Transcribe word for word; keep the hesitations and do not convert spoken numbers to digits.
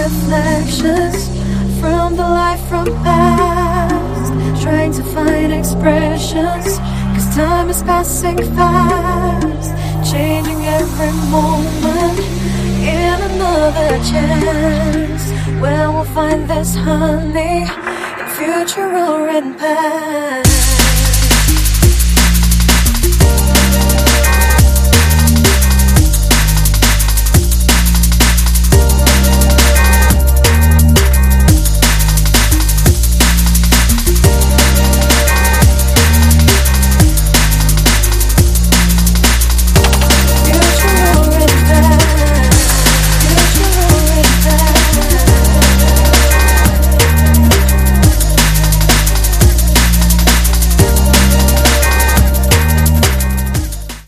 reflections from the life from past, trying to find expressions, cause time is passing fast, changing every moment in another chance. Where we'll find this honey in future or in past.